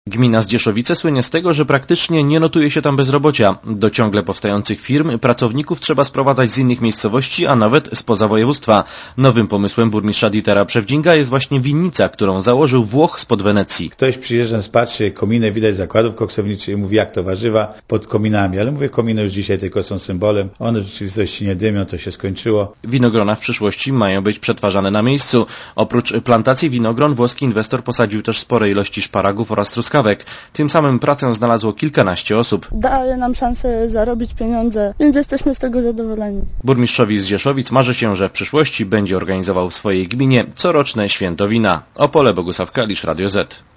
Gmina Zdzieszowice słynie z tego, że praktycznie nie notuje się tam bezrobocia. Do ciągle powstających firm pracowników trzeba sprowadzać z innych miejscowości, a nawet spoza województwa. Nowym pomysłem burmistrza Dietera Przewdzinga jest właśnie winnica, którą założył Włoch spod Wenecji. Ktoś przyjeżdża, patrzy, kominy, widać zakładów koksowniczych i mówi, jak to warzywa pod kominami. Ale mówię, kominy już dzisiaj tylko są symbolem. One w rzeczywistości nie dymią, to się skończyło. Winogrona w przyszłości mają być przetwarzane na miejscu. Oprócz plantacji winogron włoski inwestor posadził też spore ilości szparagów oraz truskawek. Tym samym pracę znalazło kilkanaście osób. Daje nam szansę zarobić pieniądze, więc jesteśmy z tego zadowoleni. Burmistrzowi Zdzieszowic marzy się, że w przyszłości będzie organizował w swojej gminie coroczne święto wina. Opole, Bogusław Kalisz, Radio Z.